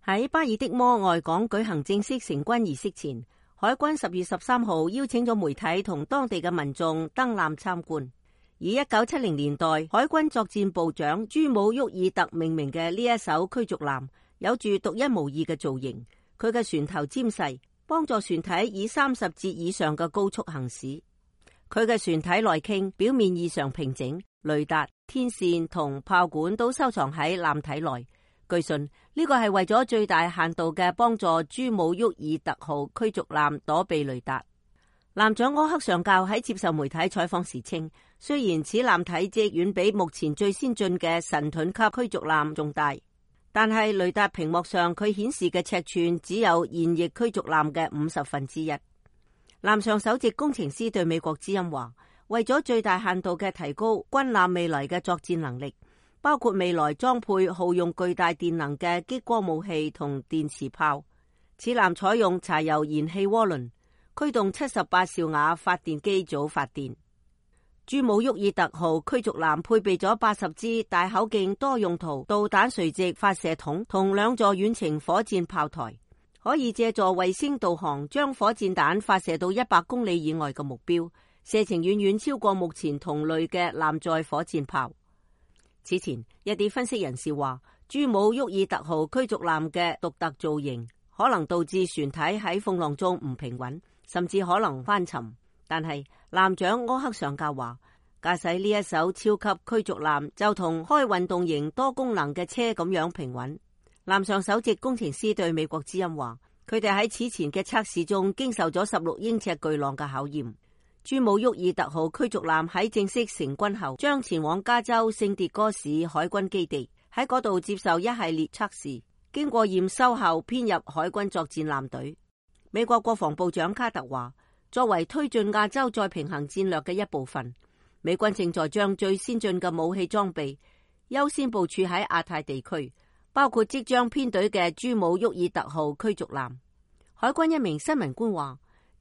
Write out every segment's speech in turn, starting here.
喺巴爾的摩外港舉行正式成軍儀式前，海軍10月13號邀請咗媒體同當地嘅民眾登艦參觀。以1970年代海軍作戰部長朱姆沃爾特命名嘅呢一艘驅逐艦，有住獨一無二嘅造型。佢嘅船頭尖細，幫助船體以30節以上嘅高速行駛。佢嘅船體內傾表面異常平整，雷達、天線同炮管都收藏喺艦體內。據信呢個係為咗最大限度嘅幫助朱姆沃爾特號驅逐艦躲避雷達。艦長柯克上校喺接受媒體採訪時稱，雖然此艦體積遠比目前最先進嘅神盾級驅逐艦仲大，但係雷達屏幕上佢顯示嘅尺寸只有現役驅逐艦嘅1/50。艦上首席工程師對美國之音話，為咗最大限度嘅提高軍艦未來嘅作戰能力，包括未來裝配耗用巨大電能嘅激光武器同電磁炮，此艦採用柴油燃氣渦輪，驅動78兆瓦發電機組發電。朱姆沃爾特號驅逐艦配備咗80支大口徑多用途導彈垂直發射筒同2座遠程火箭炮台，可以借助衛星導航將火箭彈發射到100公里以外嘅目標，射程遠遠超過目前同類嘅艦載火箭炮。此前，一啲分析人士話，朱姆沃爾特號驅逐艦嘅獨特造型可能導致船體喺風浪中唔平穩，甚至可能翻沉。但係艦長柯克上校話，駕駛呢一艘超級驅逐艦就同開運動型多功能嘅車咁樣平穩。艦上首席工程師對美國之音話，佢哋喺此前嘅測試中經受咗16英尺巨浪嘅考驗。朱姆沃爾特號驅逐艦喺正式成軍後，將前往加州聖迭戈市海軍基地，喺嗰度接受一系列測試，經過驗收後編入海軍作戰艦隊。美國國防部長卡特話，作為推進亞洲再平衡戰略嘅一部分，美軍正在將最先進嘅武器裝備優先部署喺亞太地區，包括即將編隊嘅朱姆沃爾特號驅逐艦。海軍一名新聞官話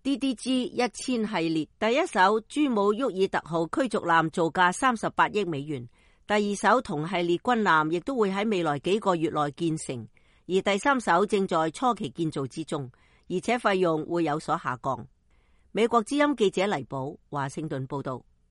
，DDG-1000 系列第一艘朱姆沃爾特號驅逐艦造價38億美元，第二艘同系列軍艦亦都會喺未來幾個月內建成，而第3艘正在初期建造之中，而且費用會有所下降。美國之音記者黎寶華盛頓報道。